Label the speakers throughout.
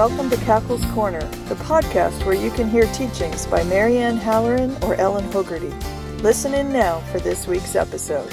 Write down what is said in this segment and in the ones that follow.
Speaker 1: welcome to Cackle's Corner, the podcast where you can hear teachings by Marianne Halloran or Ellen Hogarty. Listen in now for this week's episode.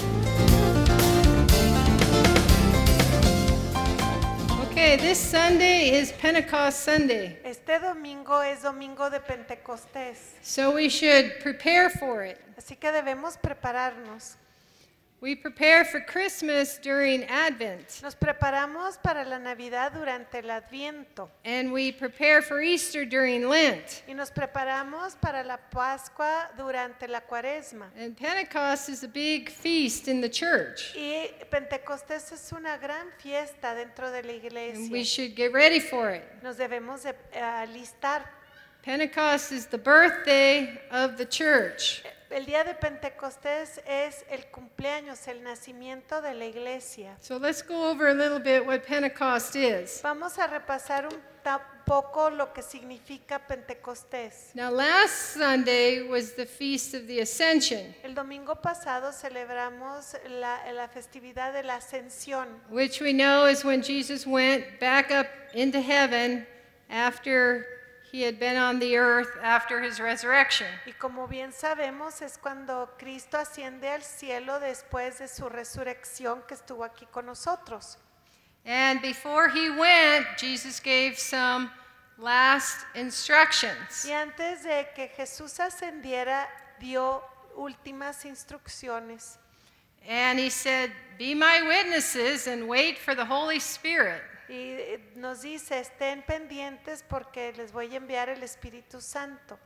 Speaker 2: Okay, this Sunday is Pentecost Sunday,
Speaker 3: Este domingo es domingo de Pentecostés,
Speaker 2: so we should prepare for it.
Speaker 3: así que debemos prepararnos.
Speaker 2: We prepare for Christmas during Advent,
Speaker 3: Nos preparamos para la Navidad durante el Adviento
Speaker 2: and we prepare for Easter during Lent.
Speaker 3: y nos preparamos para la Pascua durante la Cuaresma.
Speaker 2: And Pentecost is a big feast in the church,
Speaker 3: Y Pentecostés es una gran fiesta dentro de la
Speaker 2: and we
Speaker 3: iglesia.
Speaker 2: should get ready for it.
Speaker 3: Nos debemos de alistar.
Speaker 2: Pentecost is the birthday of the church.
Speaker 3: El día de Pentecostés es el cumpleaños, el nacimiento de la iglesia.
Speaker 2: So let's go over a little bit what Pentecost is.
Speaker 3: Vamos a repasar un poco lo que significa Pentecostés.
Speaker 2: Now, last Sunday was the Feast of the Ascension,
Speaker 3: El domingo pasado celebramos la festividad de la Ascensión,
Speaker 2: which we know is when Jesus went back up into heaven after he had been on the earth after his resurrection.
Speaker 3: y como bien sabemos es cuando Cristo asciende al cielo después de su resurrección que estuvo aquí con nosotros.
Speaker 2: And before he went, Jesus gave some last instructions.
Speaker 3: Y antes de que Jesús ascendiera, dio últimas instrucciones.
Speaker 2: And he said, "Be my witnesses and wait for the Holy Spirit."
Speaker 3: Y nos dice, estén pendientes porque les voy a enviar el Espíritu Santo.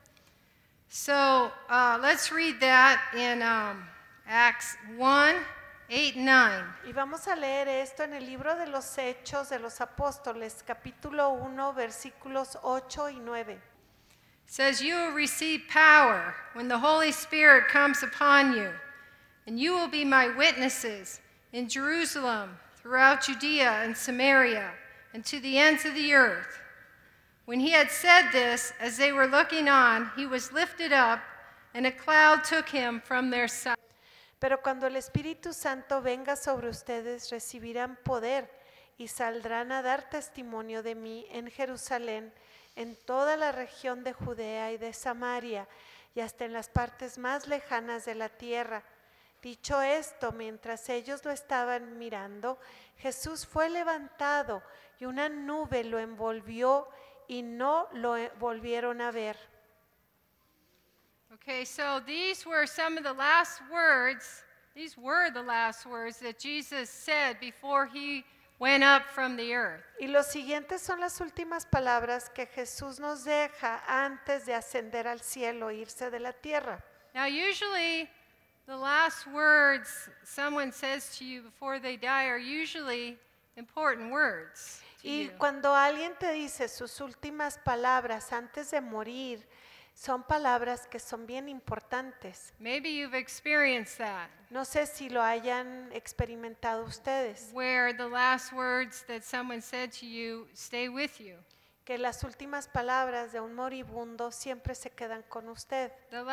Speaker 2: So let's read that in Acts 1, 8, 9.
Speaker 3: Y vamos a leer esto en el libro de los Hechos de los Apóstoles, capítulo 1, versículos 8 y 9.
Speaker 2: It says, "You will receive power when the Holy Spirit comes upon you, and you will be my witnesses in Jerusalem, throughout Judea and Samaria, and to the ends of the earth." When he had said this, as they were looking on, he was lifted up, and a cloud took him from their sight.
Speaker 3: Pero cuando el Espíritu Santo venga sobre ustedes, recibirán poder y saldrán a dar testimonio de mí en Jerusalén, en toda la región de Judea y de Samaria, y hasta en las partes más lejanas de la tierra. Dicho esto, mientras ellos lo estaban mirando, Jesús fue levantado y una nube lo envolvió y no lo volvieron a ver.
Speaker 2: Okay, so these were some of the last words. These were the last words that Jesus said before he went up from the earth.
Speaker 3: Y los siguientes son las últimas palabras que Jesús nos deja antes de ascender al cielo, irse de la tierra.
Speaker 2: Now, usually, the last words someone says to you before they die are usually important words to
Speaker 3: Y
Speaker 2: you.
Speaker 3: cuando alguien te dice sus últimas palabras antes de morir, son palabras que son bien importantes.
Speaker 2: Maybe you've experienced that,
Speaker 3: No sé si lo hayan experimentado ustedes,
Speaker 2: where the last words that someone said to you stay with you.
Speaker 3: que las últimas palabras de un moribundo siempre se quedan con usted.
Speaker 2: One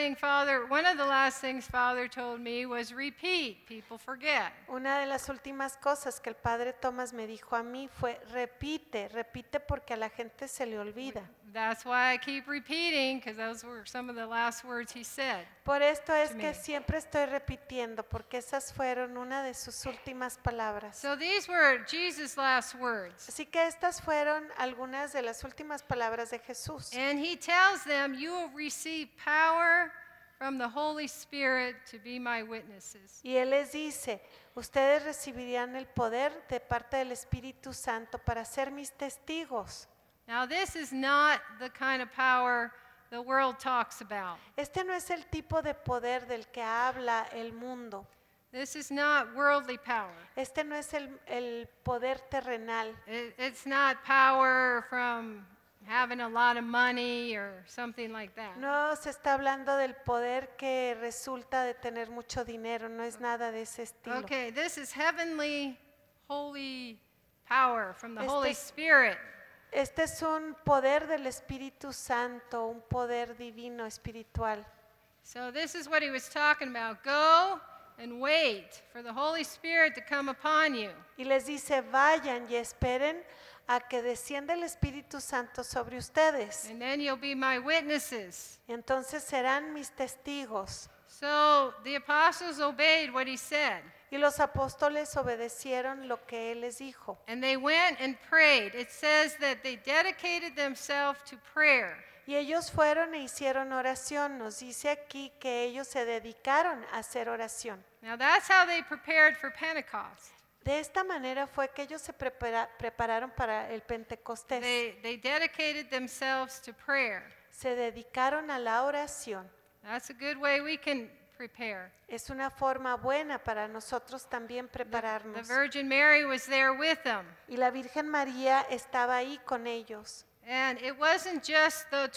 Speaker 2: of the last things Father told me was repeat, people forget.
Speaker 3: Una de las últimas cosas que el padre Tomás me dijo a mí fue repite porque a la gente se le olvida.
Speaker 2: That's why I keep repeating, because those were some of the last words he said.
Speaker 3: Por esto es
Speaker 2: To
Speaker 3: que
Speaker 2: me.
Speaker 3: siempre estoy repitiendo, porque esas fueron una de sus últimas palabras.
Speaker 2: So these were Jesus' last words.
Speaker 3: Así que estas fueron algunas de las últimas palabras de Jesús.
Speaker 2: And he tells them, "You will receive power from the Holy Spirit to be my witnesses."
Speaker 3: Y Él les dice, ustedes recibirían el poder de parte del Espíritu Santo para ser mis testigos.
Speaker 2: Now, this is not the kind of power the world talks about.
Speaker 3: Este no es el tipo de poder del que habla el mundo.
Speaker 2: This is not worldly power.
Speaker 3: Este no es el poder terrenal.
Speaker 2: It's not power from having a lot of money or something like that.
Speaker 3: No se está hablando del poder que resulta de tener mucho dinero, no es nada de ese estilo.
Speaker 2: Okay, this is heavenly, holy power from the Holy
Speaker 3: Este es-
Speaker 2: Spirit.
Speaker 3: Este es un poder del Espíritu Santo, un poder divino espiritual.
Speaker 2: So this is what he was talking about. Go and wait for the Holy Spirit to come upon you.
Speaker 3: Y les dice, vayan y esperen a que descienda el Espíritu Santo sobre ustedes.
Speaker 2: And then you'll be my witnesses.
Speaker 3: Y entonces serán mis testigos.
Speaker 2: So the apostles obeyed what he said.
Speaker 3: Y los apóstoles obedecieron lo que él les dijo.
Speaker 2: And they went and prayed. It says that they dedicated themselves to prayer.
Speaker 3: Y ellos fueron e hicieron oración. Nos dice aquí que ellos se dedicaron a hacer oración.
Speaker 2: Now that's how they prepared for Pentecost.
Speaker 3: De esta manera fue que ellos se prepararon para el Pentecostés.
Speaker 2: They dedicated themselves to prayer.
Speaker 3: Se dedicaron a la oración.
Speaker 2: That's a good way we can prepare.
Speaker 3: Es una forma buena para nosotros también
Speaker 2: The
Speaker 3: prepararnos.
Speaker 2: Virgin Mary was there with them.
Speaker 3: Y la Virgen María estaba ahí con ellos.
Speaker 2: And it wasn't just the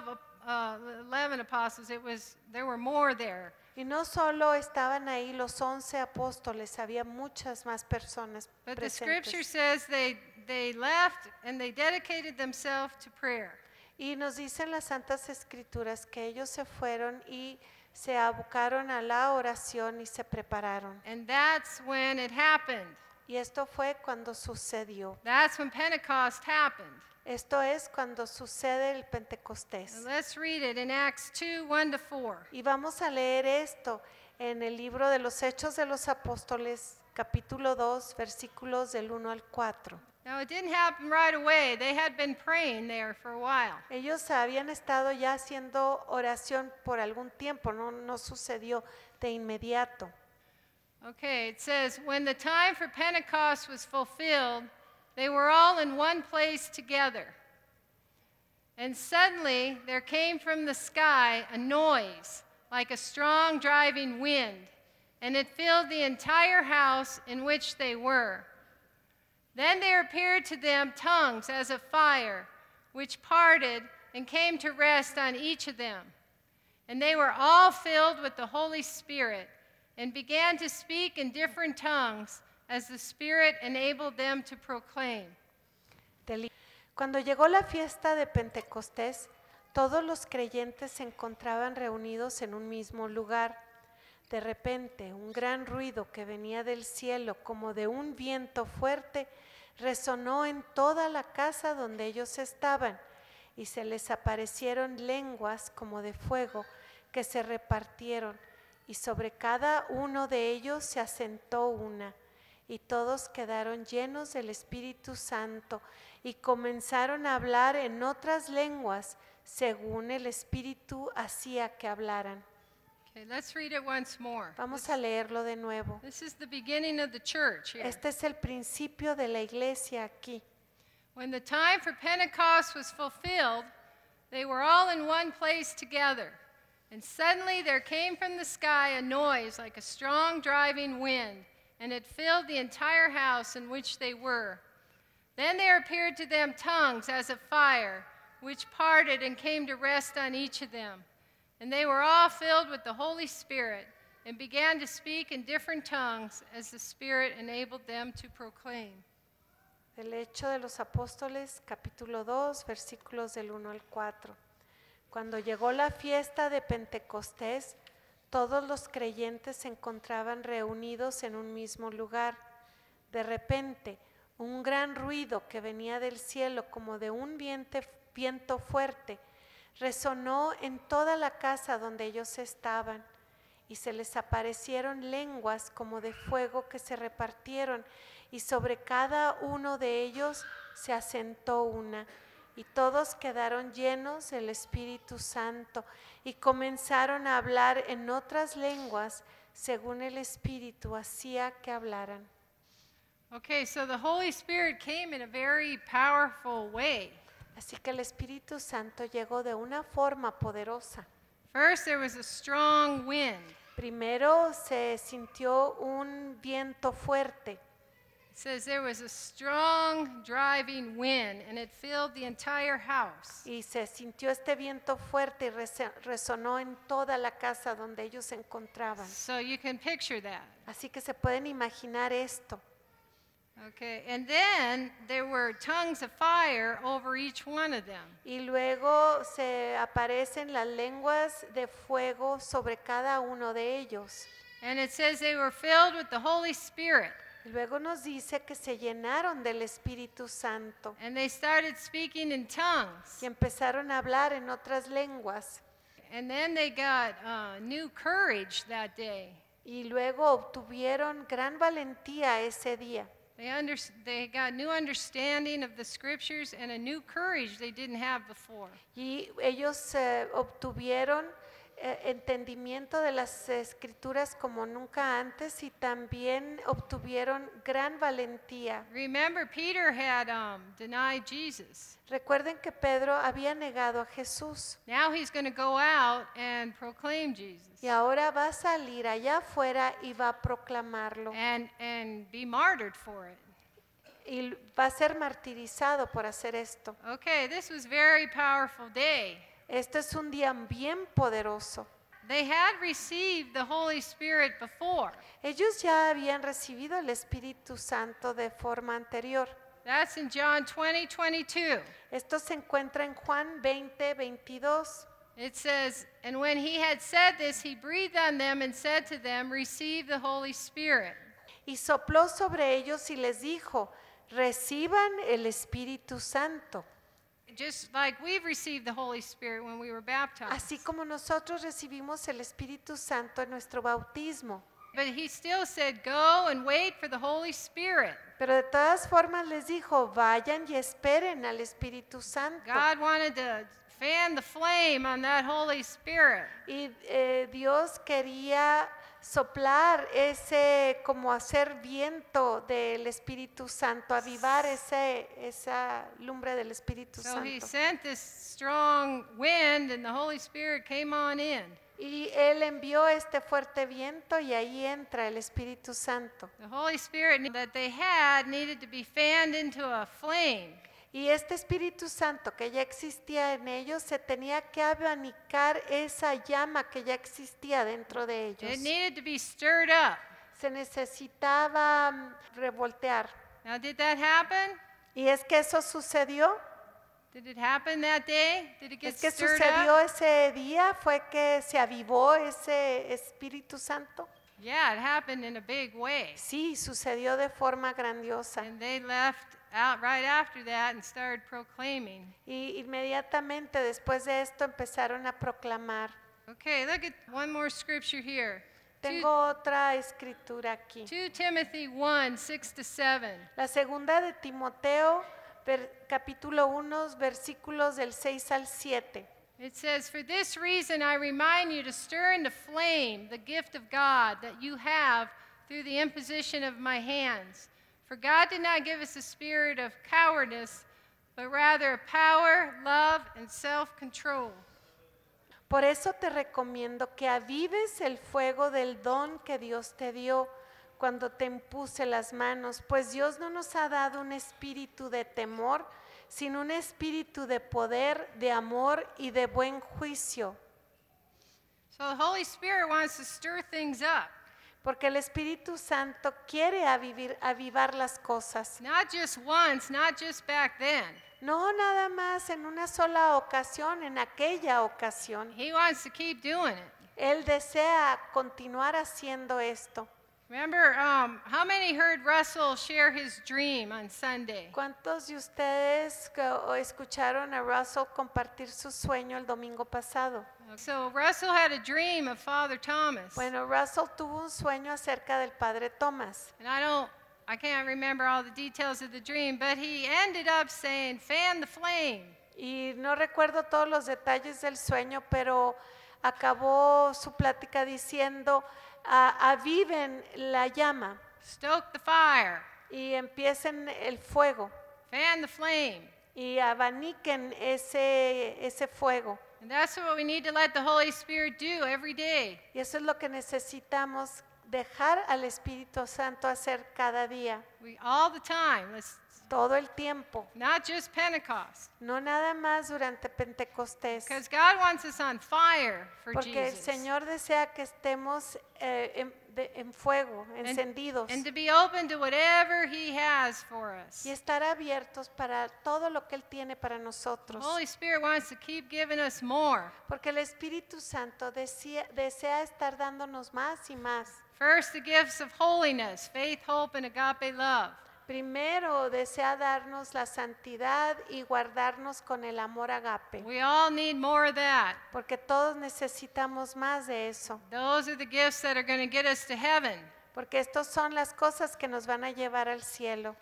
Speaker 2: 11 apostles, there were more there.
Speaker 3: Y no solo estaban ahí los 11 apóstoles, había muchas más personas
Speaker 2: But the scripture
Speaker 3: presentes.
Speaker 2: says they left and they dedicated themselves to prayer.
Speaker 3: Y nos dicen las Santas Escrituras que ellos se fueron y se abocaron a la oración y se prepararon.
Speaker 2: And that's when it happened.
Speaker 3: Y esto fue cuando sucedió.
Speaker 2: That's when Pentecost happened.
Speaker 3: Esto es cuando sucede el Pentecostés.
Speaker 2: Now let's read it in Acts 2, 1-4.
Speaker 3: Y vamos a leer esto en el libro de los Hechos de los Apóstoles, capítulo 2, versículos del 1 al 4.
Speaker 2: Now it didn't happen right away. They had been praying there for a while.
Speaker 3: Ellos habían estado ya haciendo oración por algún tiempo, no sucedió de inmediato.
Speaker 2: Okay, it says, when the time for Pentecost was fulfilled, they were all in one place together. And suddenly there came from the sky a noise like a strong driving wind, and it filled the entire house in which they were. Then there appeared to them tongues as of fire, which parted and came to rest on each of them. And they were all filled with the Holy Spirit and began to speak in different tongues as the Spirit enabled them to proclaim.
Speaker 3: Cuando llegó la fiesta de Pentecostés, todos los creyentes se encontraban reunidos en un mismo lugar. De repente, un gran ruido que venía del cielo como de un viento fuerte resonó en toda la casa donde ellos estaban, y se les aparecieron lenguas como de fuego que se repartieron, y sobre cada uno de ellos se asentó una, y todos quedaron llenos del Espíritu Santo y comenzaron a hablar en otras lenguas según el Espíritu hacía que hablaran.
Speaker 2: Okay, let's read it once more.
Speaker 3: Vamos a leerlo de nuevo.
Speaker 2: This is the beginning of the church here.
Speaker 3: Este es el principio de la iglesia aquí.
Speaker 2: When the time for Pentecost was fulfilled, they were all in one place together. And suddenly there came from the sky a noise like a strong driving wind, and it filled the entire house in which they were. Then there appeared to them tongues as of fire, which parted and came to rest on each of them. And they were all filled with the Holy Spirit and began to speak in different tongues as the Spirit enabled them to proclaim.
Speaker 3: Del Hecho de los Apóstoles, capítulo 2, versículos del 1 al 4. Cuando llegó la fiesta de Pentecostés, todos los creyentes se encontraban reunidos en un mismo lugar. De repente, un gran ruido que venía del cielo como de un viento fuerte resonó en toda la casa donde ellos estaban, y se les aparecieron lenguas como de fuego que se repartieron, y sobre cada uno de ellos se asentó una, y todos quedaron llenos del Espíritu Santo y comenzaron a hablar en otras lenguas según el Espíritu hacía que hablaran.
Speaker 2: Okay, so the Holy Spirit came in a very powerful way.
Speaker 3: Así que el Espíritu Santo llegó de una forma poderosa.
Speaker 2: First, there was a strong wind.
Speaker 3: Primero se sintió un viento fuerte.
Speaker 2: It says there was a strong driving wind, and it filled the entire house.
Speaker 3: Y se sintió este viento fuerte y resonó en toda la casa donde ellos se encontraban.
Speaker 2: So you can picture that.
Speaker 3: Así que se pueden imaginar esto.
Speaker 2: Okay, and then there were tongues of fire over each one of them.
Speaker 3: Y luego se aparecen las lenguas de fuego sobre cada uno de ellos.
Speaker 2: And it says they were filled with the Holy Spirit.
Speaker 3: Y luego nos dice que se llenaron del Espíritu Santo
Speaker 2: And they started speaking in tongues.
Speaker 3: y empezaron a hablar en otras lenguas.
Speaker 2: And then they got new courage that day.
Speaker 3: Y luego obtuvieron gran valentía ese día.
Speaker 2: They got new understanding of the scriptures and a new courage they didn't have before.
Speaker 3: Y ellos obtuvieron entendimiento de las escrituras como nunca antes y también obtuvieron gran valentía.
Speaker 2: Remember, Peter had denied Jesus.
Speaker 3: Recuerden que Pedro había negado a Jesús
Speaker 2: Now he's going to go out and proclaim Jesus
Speaker 3: y ahora va a salir allá afuera y va a proclamarlo
Speaker 2: and be martyred for it.
Speaker 3: y va a ser martirizado por hacer esto.
Speaker 2: Okay, this was a very powerful day.
Speaker 3: Este es un día bien poderoso.
Speaker 2: They had received the Holy Spirit before.
Speaker 3: Ellos ya habían recibido el Espíritu Santo de forma anterior.
Speaker 2: That's in John 20:22.
Speaker 3: Esto se encuentra en Juan 20:22.
Speaker 2: It says, and when he had said this, he breathed on them and said to them, receive the Holy Spirit.
Speaker 3: Y sopló sobre ellos y les dijo, reciban el Espíritu Santo.
Speaker 2: Just like we've received the Holy Spirit when we were baptized.
Speaker 3: Así como nosotros recibimos el Espíritu Santo en nuestro bautismo.
Speaker 2: But he still said, go and wait for the Holy Spirit.
Speaker 3: Pero de todas formas les dijo, vayan y esperen al Espíritu Santo.
Speaker 2: God wanted to fan the flame on that Holy Spirit.
Speaker 3: Y Dios quería soplar ese, como hacer viento del Espíritu Santo, avivar esa lumbre del Espíritu
Speaker 2: So he
Speaker 3: Santo.
Speaker 2: sent this strong wind and the Holy Spirit came on in.
Speaker 3: Y Él envió este fuerte viento y ahí entra el Espíritu Santo.
Speaker 2: The Holy Spirit that they had needed to be fanned into a flame.
Speaker 3: Y este Espíritu Santo que ya existía en ellos, se tenía que abanicar esa llama que ya existía dentro de
Speaker 2: It
Speaker 3: ellos.
Speaker 2: needed to be stirred up.
Speaker 3: Se necesitaba revoltear.
Speaker 2: Now, did that happen?
Speaker 3: Y es que eso sucedió.
Speaker 2: Did it happen that day? Did it get
Speaker 3: Es que
Speaker 2: stirred
Speaker 3: sucedió
Speaker 2: up?
Speaker 3: ese día, fue que se avivó ese Espíritu Santo.
Speaker 2: Yeah, it happened in a big way.
Speaker 3: Sí, sucedió de forma grandiosa.
Speaker 2: And they left out right after that and started proclaiming.
Speaker 3: Y inmediatamente después de esto empezaron a proclamar.
Speaker 2: Okay, look at one more scripture here.
Speaker 3: Tengo otra escritura aquí.
Speaker 2: 2 Timothy 1:6-7.
Speaker 3: La segunda de Timoteo, capítulo 1, versículos del 6 al 7.
Speaker 2: It says, for this reason I remind you to stir into flame the gift of God that you have through the imposition of my hands. For God did not give us a spirit of cowardice, but rather of power, love, and self-control.
Speaker 3: Por eso te recomiendo que avives el fuego del don que Dios te dio cuando te impuse las manos, pues Dios no nos ha dado un espíritu de temor, sino un espíritu de poder, de amor y de buen juicio.
Speaker 2: So the Holy Spirit wants to stir things up.
Speaker 3: Porque el Espíritu Santo quiere avivar las cosas.
Speaker 2: Not just once, not just back then.
Speaker 3: No nada más en una sola ocasión, en aquella ocasión.
Speaker 2: He wants to keep doing it.
Speaker 3: Él desea continuar haciendo esto.
Speaker 2: Remember, how many heard Russell share his dream on Sunday?
Speaker 3: ¿Cuántos de ustedes escucharon a Russell compartir su sueño el domingo pasado?
Speaker 2: So Russell had a dream of Father Thomas.
Speaker 3: Bueno, Russell tuvo un sueño acerca del Padre Thomas.
Speaker 2: And I can't remember all the details of the dream, but he ended up saying, fan the flame.
Speaker 3: Y no recuerdo todos los detalles del sueño, pero acabó su plática diciendo, aviven la llama
Speaker 2: Stoke the fire.
Speaker 3: y empiecen el fuego
Speaker 2: Fan the flame.
Speaker 3: y abaniquen ese fuego.
Speaker 2: And that's what we need to let the Holy Spirit do every day.
Speaker 3: Y eso es lo que necesitamos dejar al Espíritu Santo hacer cada día,
Speaker 2: All the time.
Speaker 3: todo el tiempo,
Speaker 2: Not just Pentecost.
Speaker 3: no nada más durante Pentecostés,
Speaker 2: Because God wants us on fire for
Speaker 3: porque el
Speaker 2: Jesus.
Speaker 3: Señor desea que estemos en fuego, encendidos,
Speaker 2: And to be open to whatever He has for us.
Speaker 3: y estar abiertos para todo lo que Él tiene para
Speaker 2: The
Speaker 3: nosotros.
Speaker 2: Holy Spirit wants to keep giving us more.
Speaker 3: Porque el Espíritu Santo desea estar dándonos más y más.
Speaker 2: First, the gifts of holiness, faith, hope, and agape love.
Speaker 3: Primero desea darnos la santidad y guardarnos con el amor agape,
Speaker 2: We all need more of that.
Speaker 3: porque todos necesitamos más de eso,
Speaker 2: Those are the gifts that are going to get us to heaven.
Speaker 3: porque estas son las cosas que nos van a llevar al cielo.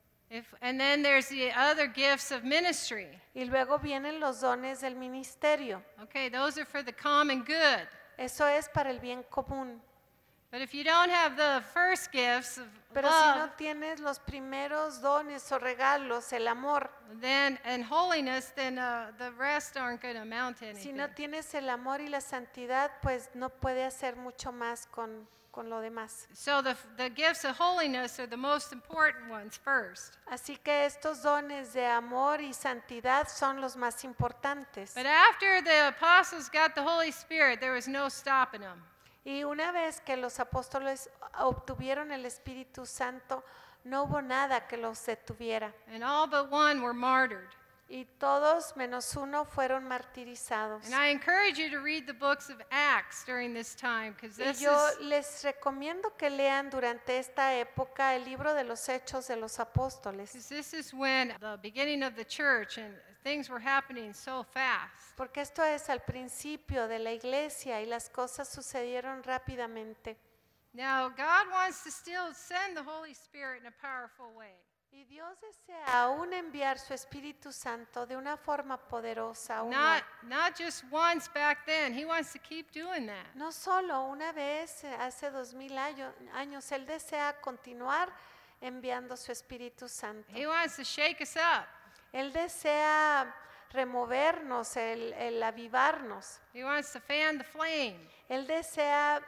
Speaker 2: And then there's the other gifts of ministry.
Speaker 3: Y luego vienen los dones del ministerio.
Speaker 2: Okay, those are for the common good.
Speaker 3: Eso es para el bien común.
Speaker 2: But if you don't have the first gifts of
Speaker 3: Pero si
Speaker 2: love,
Speaker 3: no tienes los primeros dones o regalos, el amor,
Speaker 2: then and holiness, then the rest aren't going to amount to
Speaker 3: si
Speaker 2: anything.
Speaker 3: no tienes el amor y la santidad, pues no puede hacer mucho más con lo demás.
Speaker 2: So the gifts of holiness are the most important ones first.
Speaker 3: Así que estos dones de amor y santidad son los más importantes.
Speaker 2: But after the apostles got the Holy Spirit, there was no stopping them.
Speaker 3: Y una vez que los apóstoles obtuvieron el Espíritu Santo, no hubo nada que los detuviera.
Speaker 2: And all but one were martyred.
Speaker 3: Y todos menos uno fueron martirizados.
Speaker 2: And I encourage you to read the books of Acts during this time, because
Speaker 3: Y
Speaker 2: this
Speaker 3: yo
Speaker 2: is
Speaker 3: les recomiendo que lean durante esta época el libro de los Hechos de los Apóstoles,
Speaker 2: when the beginning of the church and things were happening so fast.
Speaker 3: porque esto es al principio de la iglesia y las cosas sucedieron rápidamente.
Speaker 2: Now, God wants to still send the Holy Spirit in a powerful way.
Speaker 3: Y Dios desea aún enviar su Espíritu Santo de una forma poderosa. Aún
Speaker 2: Not just once back then. He wants to keep doing that.
Speaker 3: no solo una vez hace 2000 años, Él desea continuar enviando su Espíritu Santo.
Speaker 2: He wants to shake us up.
Speaker 3: Él desea removernos, el avivarnos.
Speaker 2: He wants to fan the flame.
Speaker 3: Él desea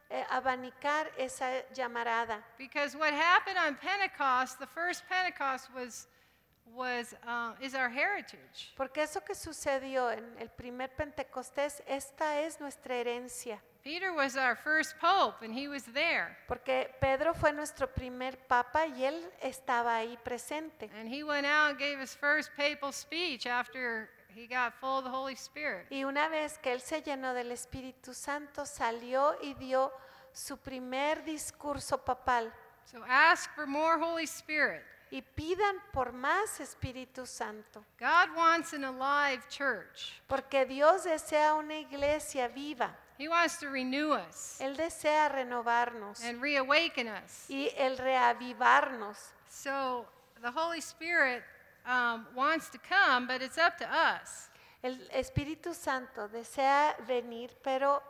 Speaker 3: abanicar esa llamarada.
Speaker 2: Because what happened on Pentecost, the first Pentecost is our heritage.
Speaker 3: Porque eso que sucedió en el primer Pentecostés, esta es nuestra herencia.
Speaker 2: Peter was our first pope, and he was there.
Speaker 3: Porque Pedro fue nuestro primer papa y él estaba ahí presente.
Speaker 2: And he went out and gave his first papal speech after he got full of the Holy Spirit.
Speaker 3: Y una vez que él se llenó del Espíritu Santo, salió y dio su primer discurso papal.
Speaker 2: So ask for more Holy Spirit.
Speaker 3: Y pidan por más Espíritu Santo.
Speaker 2: God wants an alive church.
Speaker 3: Porque Dios desea una iglesia viva.
Speaker 2: He wants to renew us
Speaker 3: Él desea renovarnos
Speaker 2: and reawaken us.
Speaker 3: y el reavivarnos.
Speaker 2: So the Holy Spirit wants to come, but it's up to us.
Speaker 3: El Espíritu Santo desea venir, pero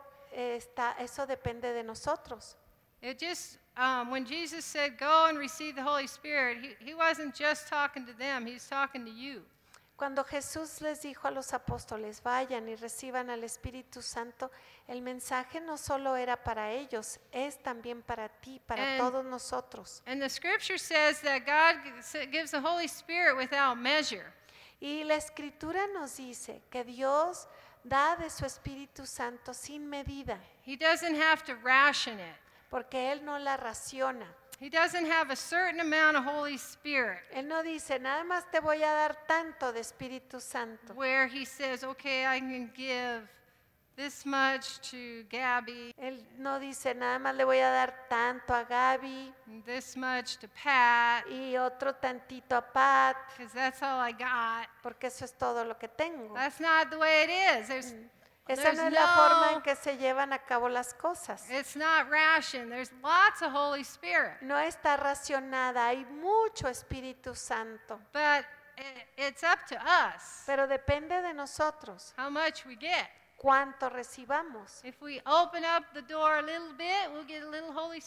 Speaker 3: eso depende de nosotros.
Speaker 2: It just when Jesus said, "Go and receive the Holy Spirit," he wasn't just talking to them; he's talking to you.
Speaker 3: Cuando Jesús les dijo a los apóstoles, vayan y reciban al Espíritu Santo, el mensaje no solo era para ellos, es también para ti, para todos nosotros.
Speaker 2: And the Scripture says that God gives the Holy Spirit without measure.
Speaker 3: Y la Escritura nos dice que Dios da de su Espíritu Santo sin medida,
Speaker 2: He doesn't have to ration it.
Speaker 3: porque Él no la raciona.
Speaker 2: He doesn't have a certain amount of Holy Spirit
Speaker 3: Él no dice, nada más te voy a dar tanto de Espíritu Santo.
Speaker 2: where he says, okay, I can give this much to Gabby,
Speaker 3: Él no dice, nada más le voy a dar tanto a Gaby
Speaker 2: and this much to Pat,
Speaker 3: y otro tantito a Pat,
Speaker 2: because that's all I got.
Speaker 3: porque eso es todo lo que tengo.
Speaker 2: That's not the way it is.
Speaker 3: Esa no es la forma en que se llevan a cabo las cosas.
Speaker 2: It's not ration. There's lots of Holy Spirit.
Speaker 3: No está racionada, hay mucho Espíritu Santo,
Speaker 2: But it's up to us
Speaker 3: pero depende de nosotros
Speaker 2: how much we get.
Speaker 3: cuánto recibamos.
Speaker 2: If we open up the door a little bit, we'll get a little Holy Spirit.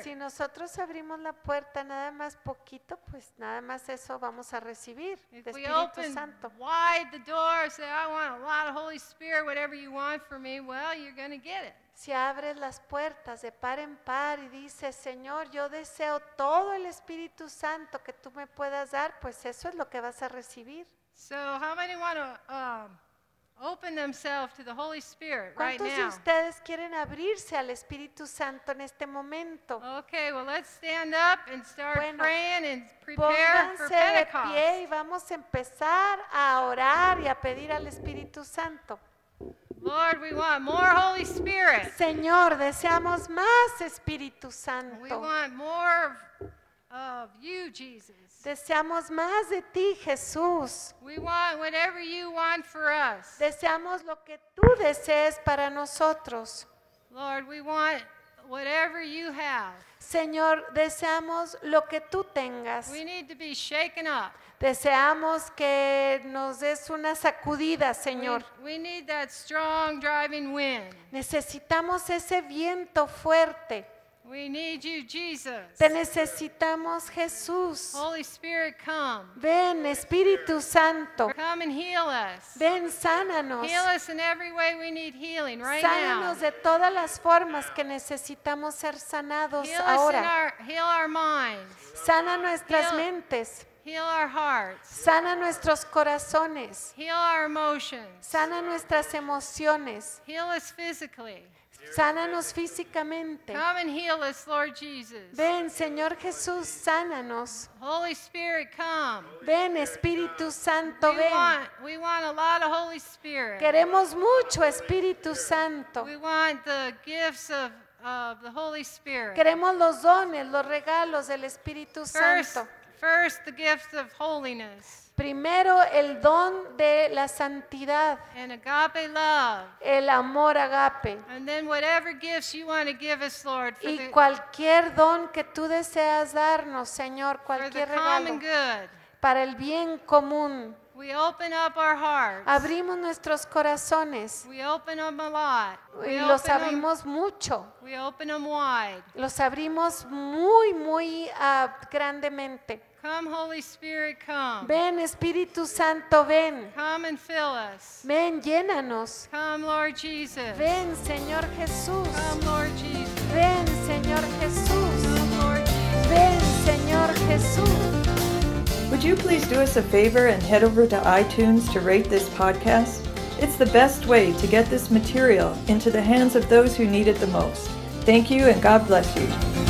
Speaker 3: Si nosotros abrimos la puerta nada más poquito, pues nada más eso vamos a recibir
Speaker 2: If
Speaker 3: de
Speaker 2: we
Speaker 3: Espíritu
Speaker 2: open
Speaker 3: Santo.
Speaker 2: wide the door, say, I want a lot of Holy Spirit, whatever you want for me, well, you're going to get it.
Speaker 3: Si abres las puertas de par en par y dices, Señor, yo deseo todo el Espíritu Santo que tú me puedas dar, pues eso es lo que vas a recibir.
Speaker 2: So how many want to open themselves to the Holy Spirit right
Speaker 3: ¿Cuántos de
Speaker 2: now?
Speaker 3: ustedes quieren abrirse al Espíritu Santo en este momento?
Speaker 2: Okay, well, let's stand up and start
Speaker 3: Bueno,
Speaker 2: praying and prepare for
Speaker 3: Pónganse de
Speaker 2: Pentecost.
Speaker 3: pie y vamos a empezar a orar y a pedir al Espíritu Santo.
Speaker 2: Lord, we want more Holy Spirit.
Speaker 3: Señor, deseamos más Espíritu
Speaker 2: We
Speaker 3: Santo.
Speaker 2: want more of you, Jesus.
Speaker 3: Deseamos más de ti, Jesús.
Speaker 2: We want whatever you want for us.
Speaker 3: Deseamos lo que tú desees para nosotros.
Speaker 2: Lord, we want whatever you have.
Speaker 3: Señor, deseamos lo que tú tengas.
Speaker 2: We need to be shaken up.
Speaker 3: Deseamos que nos des una sacudida, Señor.
Speaker 2: We need that strong driving wind.
Speaker 3: Necesitamos ese viento fuerte.
Speaker 2: We need you, Jesus.
Speaker 3: Te necesitamos, Jesús.
Speaker 2: Holy Spirit, come.
Speaker 3: Ven, Espíritu Santo.
Speaker 2: Come and heal us.
Speaker 3: Ven, sánanos.
Speaker 2: Heal us in every way we need healing right now.
Speaker 3: Sánanos de todas las formas que necesitamos ser sanados
Speaker 2: Heal us
Speaker 3: ahora.
Speaker 2: heal our minds.
Speaker 3: Sana nuestras
Speaker 2: Heal-
Speaker 3: mentes.
Speaker 2: Heal our hearts.
Speaker 3: Sana nuestros corazones.
Speaker 2: Heal our emotions.
Speaker 3: Sana nuestras emociones.
Speaker 2: Heal us physically.
Speaker 3: Sánanos físicamente.
Speaker 2: Come and heal us, Lord Jesus.
Speaker 3: Ven, Señor Jesús, sánanos.
Speaker 2: Holy Spirit, come.
Speaker 3: Ven, Espíritu Santo,
Speaker 2: We
Speaker 3: ven.
Speaker 2: want a lot of Holy Spirit.
Speaker 3: Queremos mucho, Espíritu Santo.
Speaker 2: We want the gifts of the Holy Spirit.
Speaker 3: Queremos los dones, los regalos del Espíritu Santo.
Speaker 2: First, the gift of holiness
Speaker 3: Primero, el don de la santidad,
Speaker 2: and agape love.
Speaker 3: el amor agape.
Speaker 2: And then whatever gifts you want to give us, Lord, for
Speaker 3: Y
Speaker 2: the
Speaker 3: cualquier don que tú deseas darnos, Señor, cualquier
Speaker 2: common
Speaker 3: regalo,
Speaker 2: good.
Speaker 3: para el bien común.
Speaker 2: We open up our hearts.
Speaker 3: Abrimos nuestros corazones
Speaker 2: We open them a lot.
Speaker 3: y
Speaker 2: We
Speaker 3: los
Speaker 2: open 'em-
Speaker 3: abrimos mucho.
Speaker 2: we open them wide.
Speaker 3: Los abrimos muy grandemente.
Speaker 2: Come, Holy Spirit, come.
Speaker 3: Ven, Espíritu Santo, ven.
Speaker 2: Come and fill us.
Speaker 3: Ven, llénanos.
Speaker 2: Come, Lord Jesus.
Speaker 3: Ven, Señor Jesús.
Speaker 2: Come, Lord Jesus.
Speaker 3: Ven, Señor Jesús.
Speaker 2: Come, Lord Jesus.
Speaker 3: Ven, Señor Jesús.
Speaker 1: Would you please do us a favor and head over to iTunes to rate this podcast? It's the best way to get this material into the hands of those who need it the most. Thank you and God bless you.